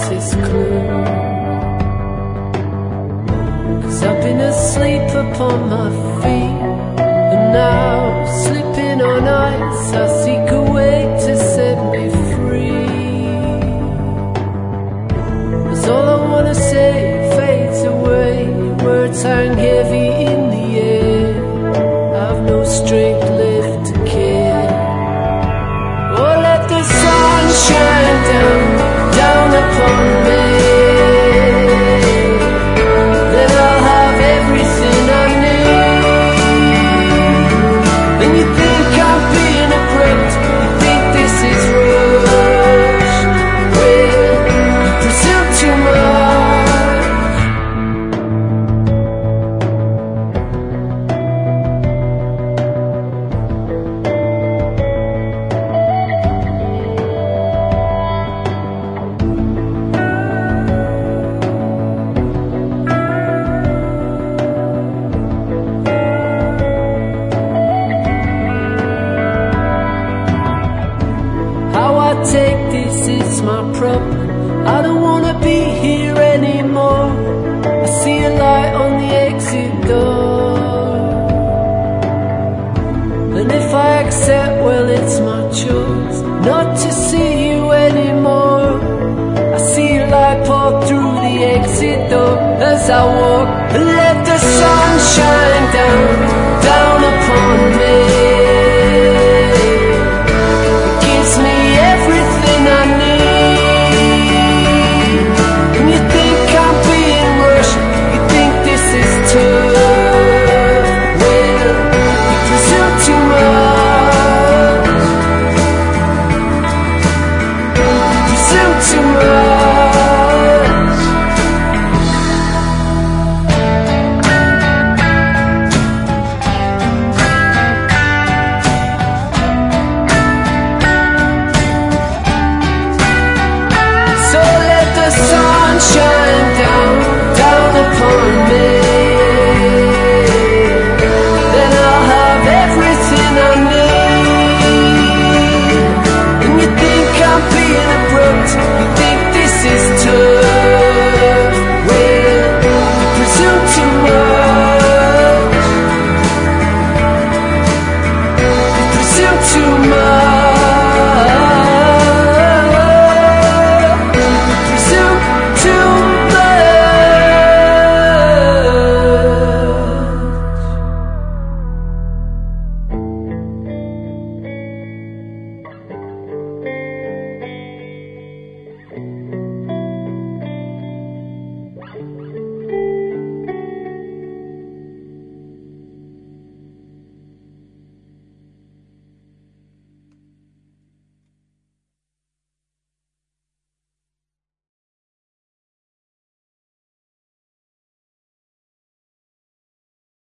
slightest clue. 'Cause I've been asleep upon my feet, and now slipping on ice I seek a way to set me free. 'Cause all I wanna say fades away, words hang heavy in the air, I've no strength left to care. Oh, let the sun shine down, down upon me, then I'll have everything I need. And you think I'm being abrupt, you think this is rush, well, you presume too much. Take this, it's my problem. I don't wanna be here anymore. I see a light on the exit door, and if I accept, well, it's my choice not to see you anymore. I see a light pop through the exit door as I walk, and let the sun shine down,